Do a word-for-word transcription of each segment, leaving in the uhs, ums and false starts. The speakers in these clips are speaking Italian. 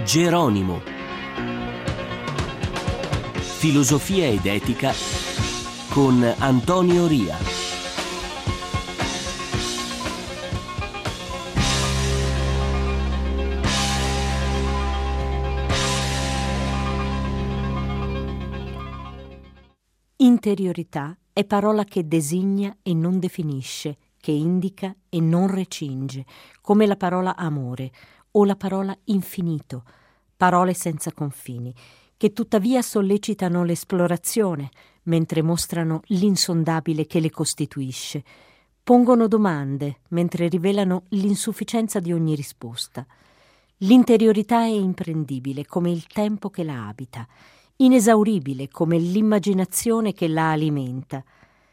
Geronimo. Filosofia ed etica con Antonio Ria. Interiorità è parola che designa e non definisce, che indica e non recinge, come la parola amore o la parola infinito, parole senza confini, che tuttavia sollecitano l'esplorazione, mentre mostrano l'insondabile che le costituisce, pongono domande, mentre rivelano l'insufficienza di ogni risposta. L'interiorità è imprendibile come il tempo che la abita, inesauribile come l'immaginazione che la alimenta.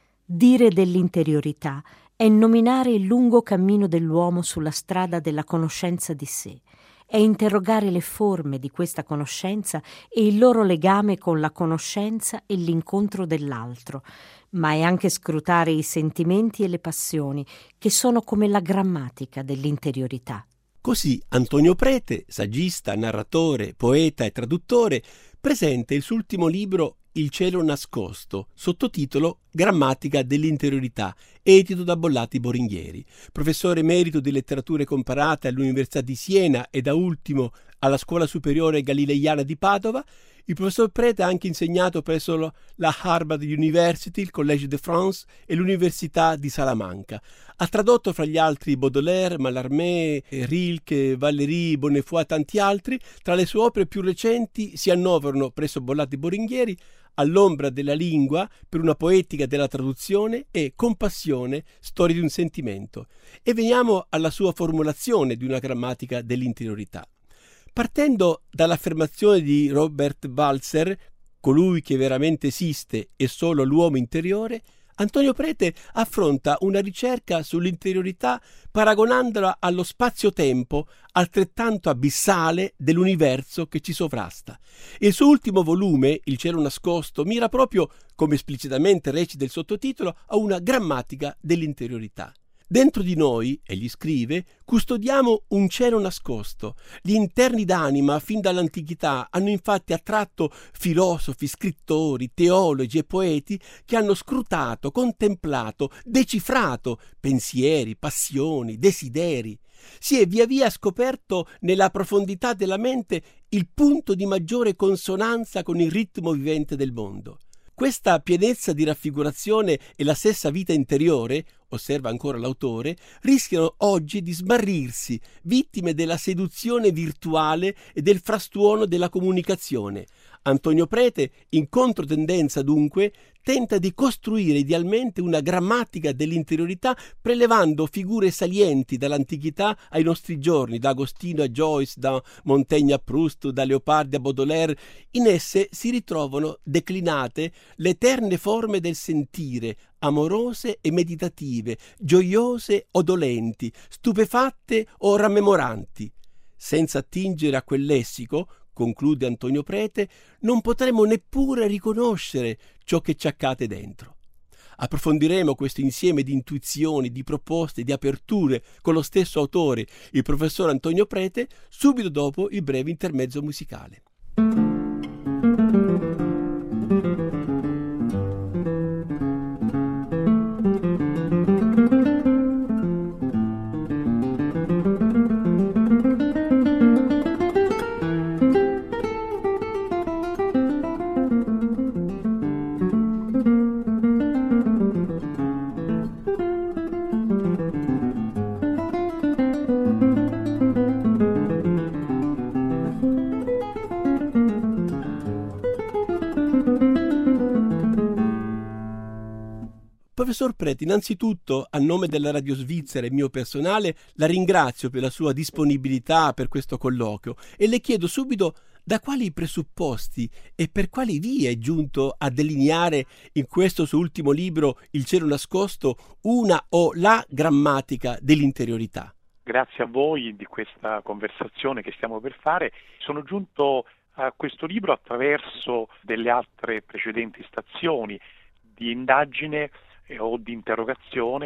Dire dell'interiorità è nominare il lungo cammino dell'uomo sulla strada della conoscenza di sé, è interrogare le forme di questa conoscenza e il loro legame con la conoscenza e l'incontro dell'altro, ma è anche scrutare i sentimenti e le passioni, che sono come la grammatica dell'interiorità. Così Antonio Prete, saggista, narratore, poeta e traduttore, presenta il suo ultimo libro Il cielo nascosto, sottotitolo Grammatica dell'interiorità, edito da Bollati Boringhieri. Professore emerito di letterature comparate all'Università di Siena e da ultimo alla Scuola Superiore Galileiana di Padova, il professor Prete ha anche insegnato presso la Harvard University, il Collège de France e l'Università di Salamanca. Ha tradotto fra gli altri Baudelaire, Mallarmé, Rilke, Valéry, Bonnefoy e tanti altri. Tra le sue opere più recenti si annoverano presso Bollati Boringhieri All'ombra della lingua, per una poetica della traduzione e Compassione, storia di un sentimento. E veniamo alla sua formulazione di una grammatica dell'interiorità. Partendo dall'affermazione di Robert Balzer, colui che veramente esiste è solo l'uomo interiore, Antonio Prete affronta una ricerca sull'interiorità paragonandola allo spazio-tempo altrettanto abissale dell'universo che ci sovrasta. Il suo ultimo volume, Il cielo nascosto, mira proprio, come esplicitamente recita il sottotitolo, a una grammatica dell'interiorità. Dentro di noi, egli scrive, custodiamo un cielo nascosto. Gli interni d'anima, fin dall'antichità, hanno infatti attratto filosofi, scrittori, teologi e poeti che hanno scrutato, contemplato, decifrato pensieri, passioni, desideri. Si è via via scoperto nella profondità della mente il punto di maggiore consonanza con il ritmo vivente del mondo. Questa pienezza di raffigurazione e la stessa vita interiore, osserva ancora l'autore, rischiano oggi di smarrirsi, vittime della seduzione virtuale e del frastuono della comunicazione. Antonio Prete, in controtendenza dunque, tenta di costruire idealmente una grammatica dell'interiorità prelevando figure salienti dall'antichità ai nostri giorni, da Agostino a Joyce, da Montaigne a Proust, da Leopardi a Baudelaire. In esse si ritrovano declinate le eterne forme del sentire, amorose e meditative, gioiose o dolenti, stupefatte o rammemoranti. Senza attingere a quel lessico, conclude Antonio Prete, non potremo neppure riconoscere ciò che ci accade dentro. Approfondiremo questo insieme di intuizioni, di proposte, di aperture con lo stesso autore, il professor Antonio Prete, subito dopo il breve intermezzo musicale. Professor Prete, innanzitutto a nome della Radio Svizzera e mio personale la ringrazio per la sua disponibilità per questo colloquio e le chiedo subito da quali presupposti e per quali vie è giunto a delineare in questo suo ultimo libro Il cielo nascosto una o la grammatica dell'interiorità. Grazie a voi di questa conversazione che stiamo per fare. Sono giunto a questo libro attraverso delle altre precedenti stazioni di indagine o di interrogazione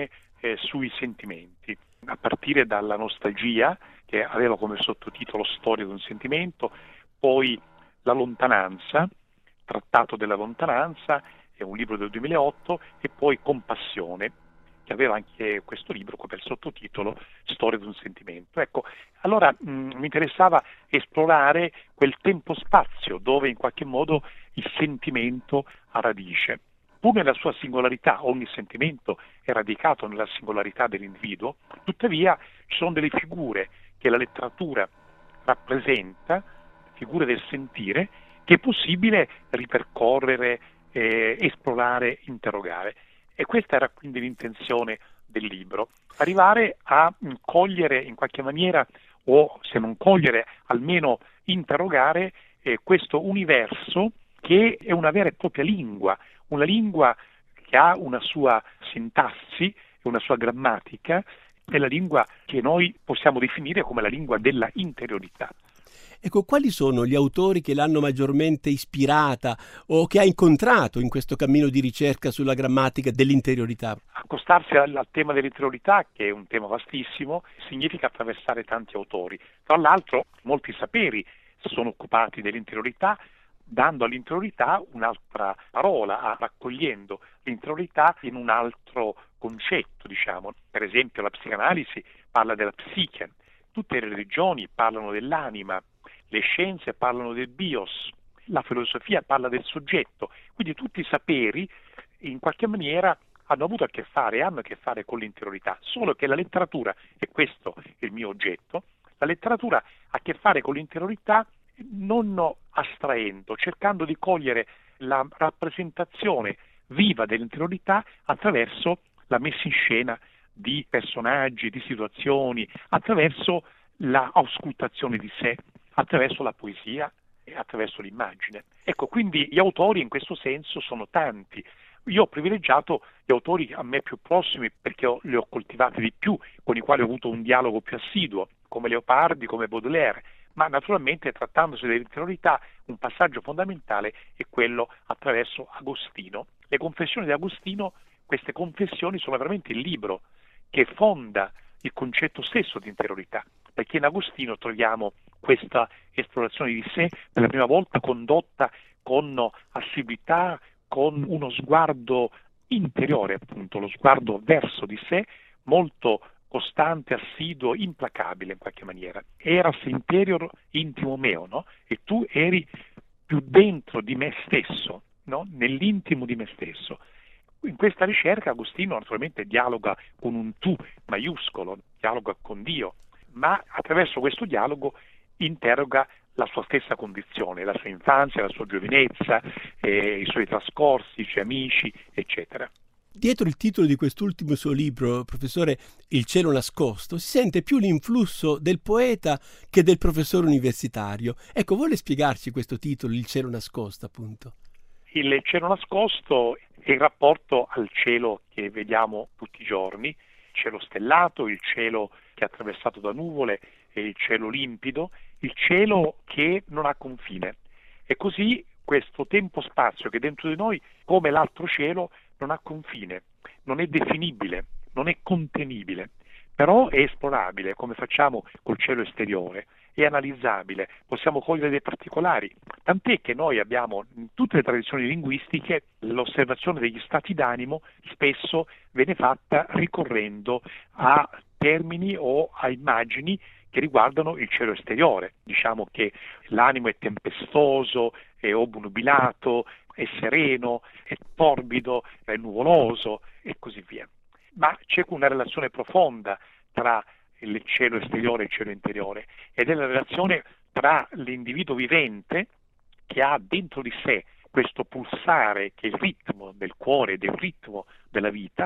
eh, sui sentimenti, a partire dalla nostalgia, che aveva come sottotitolo Storia di un sentimento, poi La lontananza, Trattato della lontananza, è un libro del duemilaotto, e poi Compassione, che aveva anche questo libro come sottotitolo Storia di un sentimento. Ecco, allora mh, mi interessava esplorare quel tempo-spazio dove in qualche modo il sentimento ha radice. Pur nella sua singolarità, ogni sentimento è radicato nella singolarità dell'individuo, tuttavia ci sono delle figure che la letteratura rappresenta, figure del sentire, che è possibile ripercorrere, eh, esplorare, interrogare. E questa era quindi l'intenzione del libro, arrivare a cogliere in qualche maniera, o se non cogliere, almeno interrogare eh, questo universo che è una vera e propria lingua, una lingua che ha una sua sintassi, una sua grammatica, è la lingua che noi possiamo definire come la lingua della interiorità. Ecco, quali sono gli autori che l'hanno maggiormente ispirata o che ha incontrato in questo cammino di ricerca sulla grammatica dell'interiorità? Accostarsi al, al tema dell'interiorità, che è un tema vastissimo, significa attraversare tanti autori. Tra l'altro, molti saperi sono occupati dell'interiorità, dando all'interiorità un'altra parola, raccogliendo l'interiorità in un altro concetto, diciamo. Per esempio, la psicanalisi parla della psiche, tutte le religioni parlano dell'anima, le scienze parlano del bios, la filosofia parla del soggetto, quindi tutti i saperi in qualche maniera hanno avuto a che fare, hanno a che fare con l'interiorità, solo che la letteratura, e questo è il mio oggetto, la letteratura ha a che fare con l'interiorità non astraendo, cercando di cogliere la rappresentazione viva dell'interiorità attraverso la messa in scena di personaggi, di situazioni, attraverso la auscultazione di sé, attraverso la poesia e attraverso l'immagine. Ecco, quindi gli autori in questo senso sono tanti. Io ho privilegiato gli autori a me più prossimi perché ho, li ho coltivati di più, con i quali ho avuto un dialogo più assiduo, come Leopardi, come Baudelaire, ma naturalmente trattandosi dell'interiorità un passaggio fondamentale è quello attraverso Agostino. Le confessioni di Agostino, queste confessioni sono veramente il libro che fonda il concetto stesso di interiorità, perché in Agostino troviamo questa esplorazione di sé per la prima volta condotta con assiduità, con uno sguardo interiore, appunto, lo sguardo verso di sé, molto costante, assiduo, implacabile in qualche maniera. Eras interior intimo meo, no? E tu eri più dentro di me stesso, no? Nell'intimo di me stesso. In questa ricerca Agostino naturalmente dialoga con un tu maiuscolo, dialoga con Dio, ma attraverso questo dialogo interroga la sua stessa condizione, la sua infanzia, la sua giovinezza, eh, i suoi trascorsi, i suoi amici, eccetera. Dietro il titolo di quest'ultimo suo libro, professore, Il cielo nascosto, si sente più l'influsso del poeta che del professore universitario. Ecco, vuole spiegarci questo titolo, Il cielo nascosto, appunto? Il cielo nascosto è il rapporto al cielo che vediamo tutti i giorni, il cielo stellato, il cielo che è attraversato da nuvole, e il cielo limpido, il cielo che non ha confine. E così questo tempo-spazio che dentro di noi, come l'altro cielo, non ha confine, non è definibile, non è contenibile, però è esplorabile, come facciamo col cielo esteriore, è analizzabile, possiamo cogliere dei particolari, tant'è che noi abbiamo in tutte le tradizioni linguistiche l'osservazione degli stati d'animo spesso viene fatta ricorrendo a termini o a immagini che riguardano il cielo esteriore. Diciamo che l'animo è tempestoso, è obnubilato, è sereno, è torbido, è nuvoloso e così via. Ma c'è una relazione profonda tra il cielo esteriore e il cielo interiore, ed è la relazione tra l'individuo vivente che ha dentro di sé questo pulsare che è il ritmo del cuore, del ritmo della vita,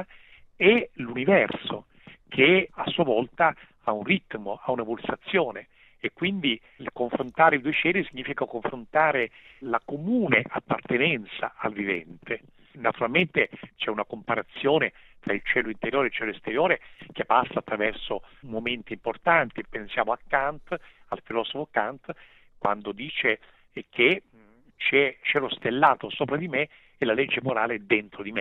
e l'universo che a sua volta ha un ritmo, ha una pulsazione, e quindi il confrontare i due cieli significa confrontare la comune appartenenza al vivente. Naturalmente c'è una comparazione tra il cielo interiore e il cielo esteriore che passa attraverso momenti importanti. Pensiamo a Kant, al filosofo Kant, quando dice che c'è cielo stellato sopra di me e la legge morale dentro di me.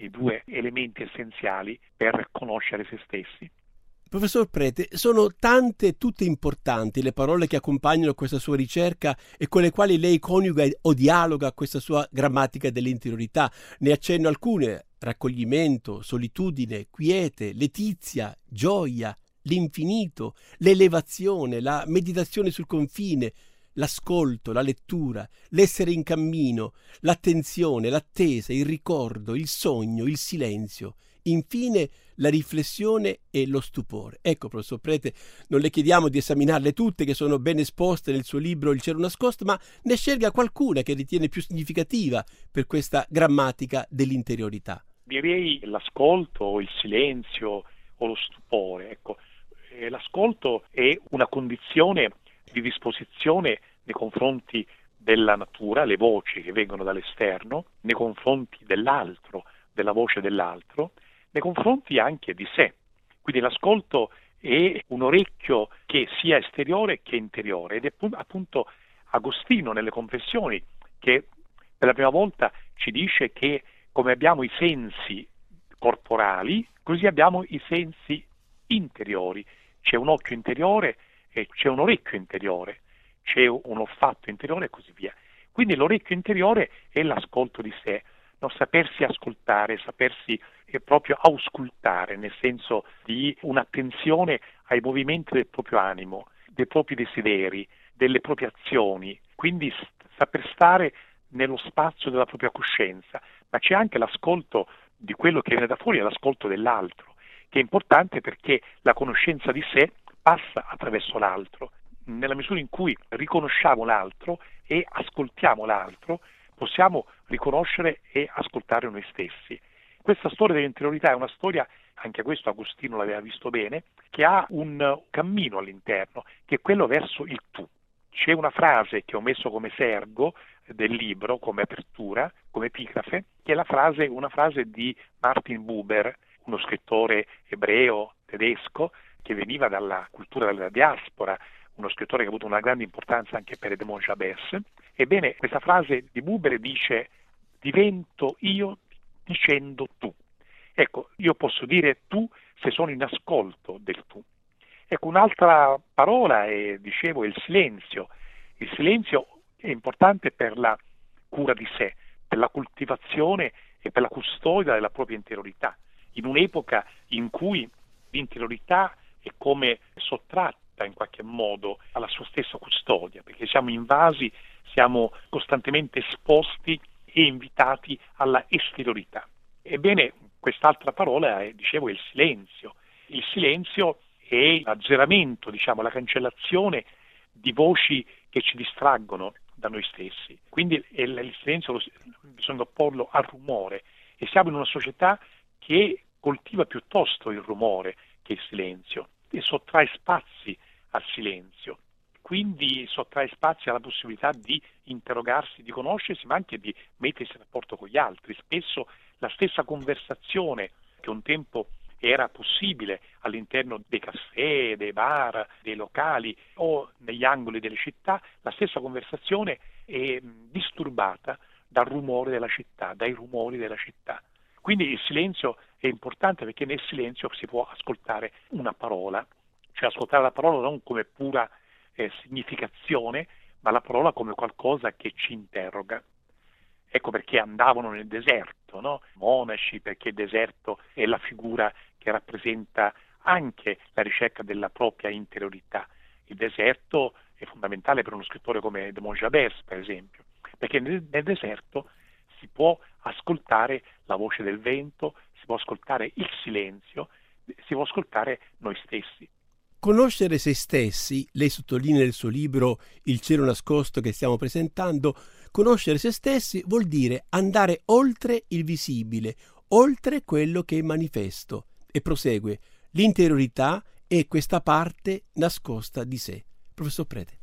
i due elementi essenziali per conoscere se stessi. Professor Prete, sono tante e tutte importanti le parole che accompagnano questa sua ricerca e con le quali lei coniuga o dialoga questa sua grammatica dell'interiorità. Ne accenno alcune: raccoglimento, solitudine, quiete, letizia, gioia, l'infinito, l'elevazione, la meditazione sul confine, l'ascolto, la lettura, l'essere in cammino, l'attenzione, l'attesa, il ricordo, il sogno, il silenzio. Infine la riflessione e lo stupore. Ecco, professor Prete, non le chiediamo di esaminarle tutte, che sono ben esposte nel suo libro Il cielo nascosto, ma ne scelga qualcuna che ritiene più significativa per questa grammatica dell'interiorità. Direi l'ascolto, il silenzio o lo stupore. Ecco, eh, l'ascolto è una condizione di disposizione nei confronti della natura, le voci che vengono dall'esterno, nei confronti dell'altro, della voce dell'altro, nei confronti anche di sé. Quindi l'ascolto è un orecchio che sia esteriore che interiore, ed è appunto Agostino nelle Confessioni che per la prima volta ci dice che come abbiamo i sensi corporali, così abbiamo i sensi interiori. C'è un occhio interiore e c'è un orecchio interiore, c'è un olfatto interiore e così via. Quindi l'orecchio interiore è l'ascolto di sé, no? Sapersi ascoltare, sapersi eh, proprio auscultare, nel senso di un'attenzione ai movimenti del proprio animo, dei propri desideri, delle proprie azioni, quindi st- saper stare nello spazio della propria coscienza. Ma c'è anche l'ascolto di quello che viene da fuori, è l'ascolto dell'altro, che è importante perché la conoscenza di sé passa attraverso l'altro. Nella misura in cui riconosciamo l'altro e ascoltiamo l'altro, possiamo riconoscere e ascoltare noi stessi. Questa storia dell'interiorità è una storia, anche questo Agostino l'aveva visto bene, che ha un cammino all'interno, che è quello verso il tu. C'è una frase che ho messo come sergo del libro, come apertura, come epigrafe, che è la frase, una frase di Martin Buber, uno scrittore ebreo tedesco che veniva dalla cultura della diaspora, uno scrittore che ha avuto una grande importanza anche per Edmond Jabès. Ebbene, questa frase di Buber dice: divento io dicendo tu. Ecco, io posso dire tu se sono in ascolto del tu. Ecco, un'altra parola è, dicevo, il silenzio. Il silenzio è importante per la cura di sé, per la coltivazione e per la custodia della propria interiorità, in un'epoca in cui l'interiorità è come sottratta in qualche modo alla sua stessa custodia, perché siamo invasi, siamo costantemente esposti e invitati alla esteriorità. Ebbene, quest'altra parola è, dicevo, il silenzio. Il silenzio è l'azzeramento, diciamo, la cancellazione di voci che ci distraggono da noi stessi. Quindi il, il silenzio lo, bisogna opporlo al rumore, e siamo in una società che coltiva piuttosto il rumore che il silenzio e sottrae spazi al silenzio, quindi sottrae spazi alla possibilità di interrogarsi, di conoscersi, ma anche di mettersi in rapporto con gli altri. Spesso la stessa conversazione che un tempo era possibile all'interno dei caffè, dei bar, dei locali o negli angoli delle città, la stessa conversazione è disturbata dal rumore della città, dai rumori della città. Quindi il silenzio è importante perché nel silenzio si può ascoltare una parola, cioè ascoltare la parola non come pura eh, significazione, ma la parola come qualcosa che ci interroga. Ecco perché andavano nel deserto, no? Monaci, perché il deserto è la figura che rappresenta anche la ricerca della propria interiorità. Il deserto è fondamentale per uno scrittore come Edmond Jabès, per esempio, perché nel, nel deserto si può ascoltare la voce del vento, si può ascoltare il silenzio, si può ascoltare noi stessi. Conoscere se stessi, lei sottolinea nel suo libro Il cielo nascosto che stiamo presentando, conoscere se stessi vuol dire andare oltre il visibile, oltre quello che è manifesto. E prosegue: l'interiorità è questa parte nascosta di sé. Professor Prete.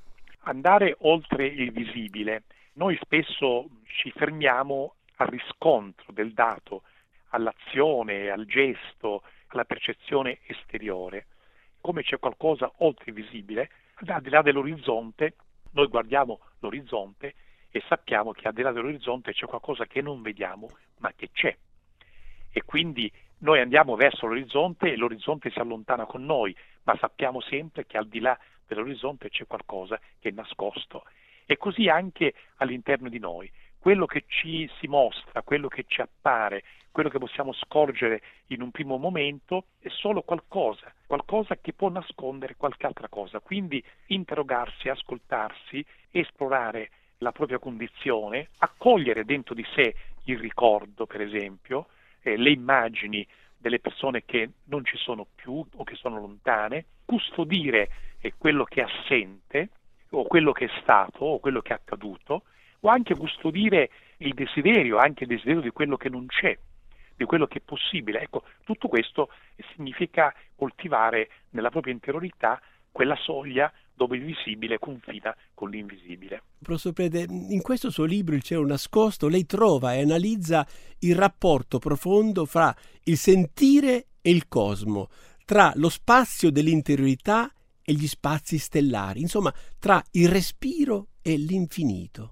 Andare oltre il visibile. Noi spesso ci fermiamo al riscontro del dato, all'azione, al gesto, alla percezione esteriore. Come c'è qualcosa oltre il visibile, al di là dell'orizzonte, noi guardiamo l'orizzonte e sappiamo che al di là dell'orizzonte c'è qualcosa che non vediamo, ma che c'è. e quindi noi andiamo verso l'orizzonte e l'orizzonte si allontana con noi, ma sappiamo sempre che al di là dell'orizzonte c'è qualcosa che è nascosto. E così anche all'interno di noi. Quello che ci si mostra, quello che ci appare, quello che possiamo scorgere in un primo momento è solo qualcosa, qualcosa che può nascondere qualche altra cosa. Quindi interrogarsi, ascoltarsi, esplorare la propria condizione, accogliere dentro di sé il ricordo, per esempio, eh, le immagini delle persone che non ci sono più o che sono lontane, custodire eh, quello che è assente, o quello che è stato, o quello che è accaduto, o anche custodire il desiderio, anche il desiderio di quello che non c'è, di quello che è possibile. Ecco, tutto questo significa coltivare nella propria interiorità quella soglia dove il visibile confina con l'invisibile. Professor Prete, in questo suo libro Il cielo nascosto, lei trova e analizza il rapporto profondo fra il sentire e il cosmo, tra lo spazio dell'interiorità e gli spazi stellari, insomma, tra il respiro e l'infinito.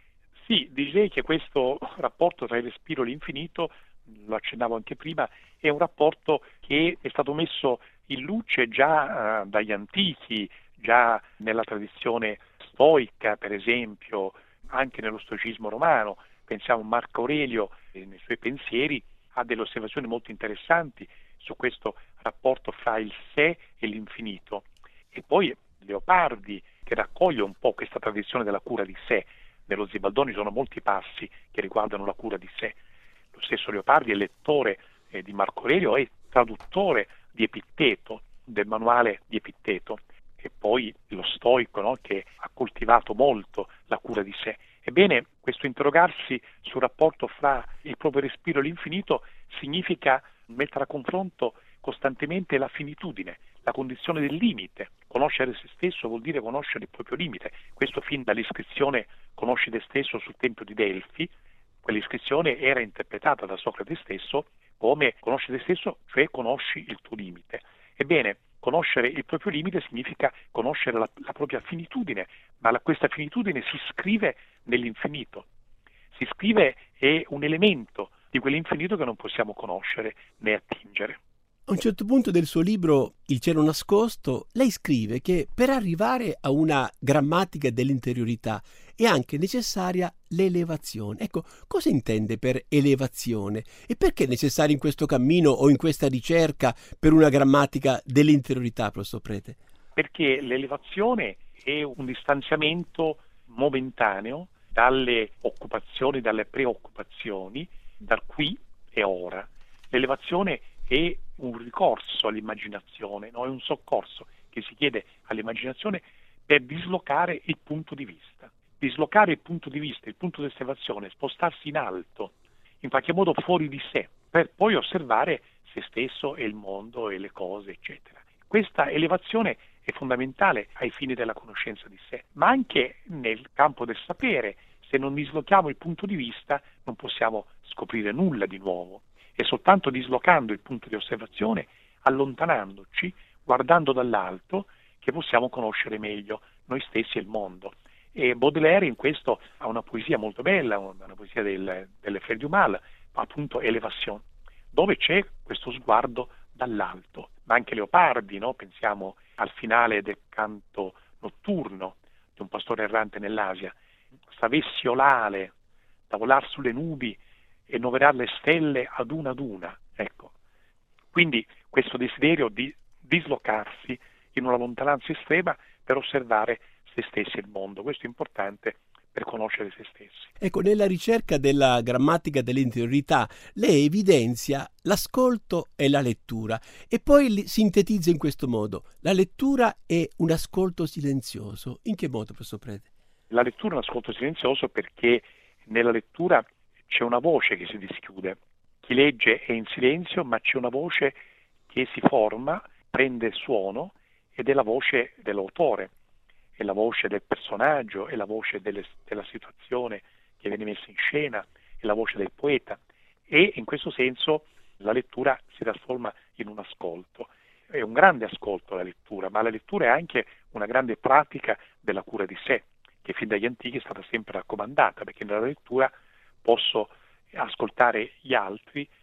Sì, direi che questo rapporto tra il respiro e l'infinito, lo accennavo anche prima, è un rapporto che è stato messo in luce già uh, dagli antichi, già nella tradizione stoica, per esempio, anche nello stoicismo romano. Pensiamo a Marco Aurelio, eh, nei suoi pensieri, ha delle osservazioni molto interessanti su questo rapporto fra il sé e l'infinito. E poi Leopardi, che raccoglie un po' questa tradizione della cura di sé. Nello Zibaldone sono molti passi che riguardano la cura di sé. Lo stesso Leopardi è lettore eh, di Marco Aurelio e traduttore di Epitteto, del manuale di Epitteto, e poi lo stoico, no, che ha coltivato molto la cura di sé. Ebbene, questo interrogarsi sul rapporto fra il proprio respiro e l'infinito significa mettere a confronto costantemente la finitudine, la condizione del limite. Conoscere se stesso vuol dire conoscere il proprio limite. Questo fin dall'iscrizione Conosci te stesso sul Tempio di Delfi. Quell'iscrizione era interpretata da Socrate stesso come conosci te stesso, cioè conosci il tuo limite. Ebbene, conoscere il proprio limite significa conoscere la, la propria finitudine, ma la, questa finitudine si iscrive nell'infinito. Si iscrive, è un elemento di quell'infinito che non possiamo conoscere né attingere. A un certo punto del suo libro Il cielo nascosto, lei scrive che per arrivare a una grammatica dell'interiorità è anche necessaria l'elevazione. Ecco, cosa intende per elevazione? E perché è necessario in questo cammino o in questa ricerca per una grammatica dell'interiorità, professor Prete? Perché l'elevazione è un distanziamento momentaneo dalle occupazioni, dalle preoccupazioni, dal qui e ora. L'elevazione è un ricorso all'immaginazione, no? È un soccorso che si chiede all'immaginazione per dislocare il punto di vista. Dislocare il punto di vista, il punto di osservazione, spostarsi in alto, in qualche modo fuori di sé, per poi osservare se stesso e il mondo e le cose, eccetera. Questa elevazione è fondamentale ai fini della conoscenza di sé, ma anche nel campo del sapere. Se non dislochiamo il punto di vista non possiamo scoprire nulla di nuovo. È soltanto dislocando il punto di osservazione, allontanandoci, guardando dall'alto, che possiamo conoscere meglio noi stessi e il mondo. E Baudelaire in questo ha una poesia molto bella, una poesia del, delle Fleurs du Mal, appunto Elevation, dove c'è questo sguardo dall'alto. Ma anche Leopardi, no? Pensiamo al finale del canto notturno di un pastore errante nell'Asia. Savessi olare, da volar sulle nubi e noverar le stelle ad una ad una. Ecco. Quindi questo desiderio di dislocarsi in una lontananza estrema per osservare se stessi e il mondo. Questo è importante per conoscere se stessi. Ecco, nella ricerca della grammatica dell'interiorità lei evidenzia l'ascolto e la lettura e poi li sintetizza in questo modo: la lettura è un ascolto silenzioso. In che modo, professor Prete? La lettura è un ascolto silenzioso perché nella lettura c'è una voce che si dischiude. Chi legge è in silenzio, ma c'è una voce che si forma, prende suono, ed è la voce dell'autore, è la voce del personaggio, è la voce delle, della situazione che viene messa in scena, è la voce del poeta. E in questo senso la lettura si trasforma in un ascolto. È un grande ascolto la lettura, ma la lettura è anche una grande pratica della cura di sé, che fin dagli antichi è stata sempre raccomandata, perché nella lettura posso ascoltare gli altri,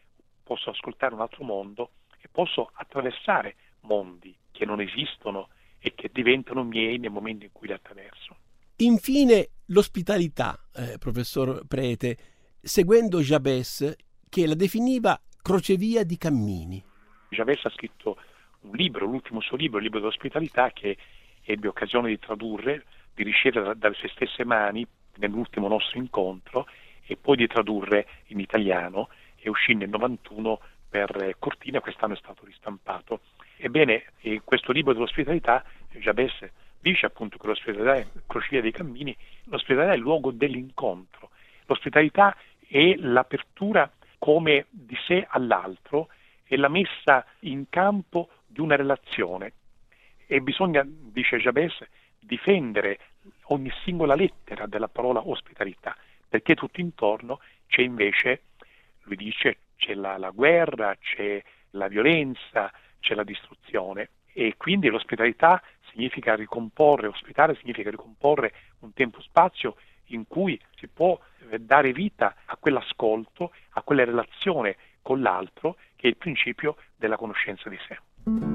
posso ascoltare un altro mondo e posso attraversare mondi che non esistono e che diventano miei nel momento in cui li attraverso. Infine, l'ospitalità, eh, professor Prete, seguendo Jabès, che la definiva crocevia di cammini. Jabès ha scritto un libro, l'ultimo suo libro, il libro dell'ospitalità, che ebbe occasione di tradurre, di ricevere dalle sue stesse mani nell'ultimo nostro incontro e poi di tradurre in italiano, e uscì nel novantuno per Cortina, quest'anno è stato ristampato. Ebbene, in questo libro dell'ospitalità Jabès dice appunto che l'ospitalità è crocevia dei cammini, l'ospitalità è il luogo dell'incontro, l'ospitalità è l'apertura come di sé all'altro e la messa in campo di una relazione, e bisogna, dice Jabès, difendere ogni singola lettera della parola ospitalità, perché tutto intorno c'è invece, lui dice, c'è la, la guerra, c'è la violenza, c'è la distruzione, e quindi l'ospitalità significa ricomporre, ospitare significa ricomporre un tempo-spazio in cui si può dare vita a quell'ascolto, a quella relazione con l'altro, che è il principio della conoscenza di sé.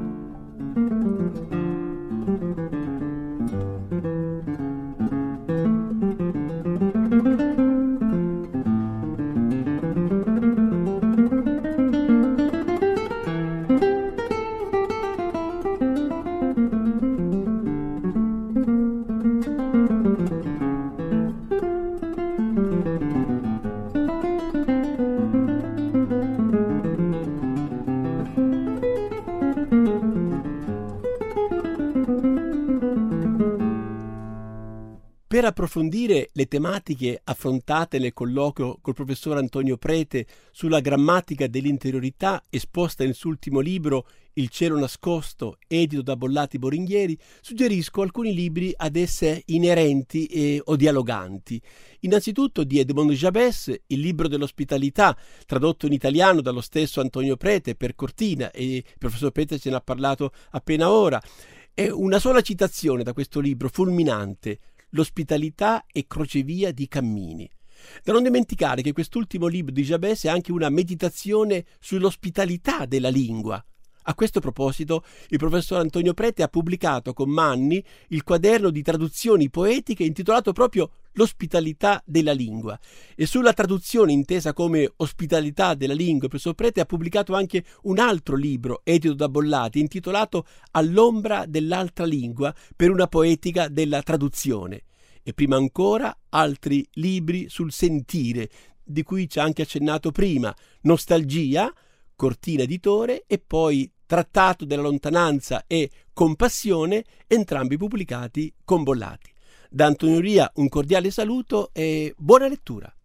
Per approfondire le tematiche affrontate nel colloquio col professor Antonio Prete sulla grammatica dell'interiorità, esposta nel suo ultimo libro Il cielo nascosto, edito da Bollati Boringhieri, suggerisco alcuni libri ad esse inerenti e, o dialoganti. Innanzitutto di Edmond Jabès, Il libro dell'ospitalità, tradotto in italiano dallo stesso Antonio Prete per Cortina, e il professor Prete ce ne ha parlato appena ora. È una sola citazione da questo libro fulminante: l'ospitalità è crocevia di cammini. Da non dimenticare che quest'ultimo libro di Jabès è anche una meditazione sull'ospitalità della lingua. A questo proposito, il professor Antonio Prete ha pubblicato con Manni il quaderno di traduzioni poetiche intitolato proprio L'ospitalità della lingua, e sulla traduzione intesa come ospitalità della lingua il professor Prete ha pubblicato anche un altro libro edito da Bollati intitolato All'ombra dell'altra lingua, per una poetica della traduzione, e prima ancora altri libri sul sentire, di cui ci ha anche accennato prima: Nostalgia, Cortina editore, e poi Trattato della lontananza e Compassione, entrambi pubblicati con Bollati. Da Antonio Ria un cordiale saluto e buona lettura.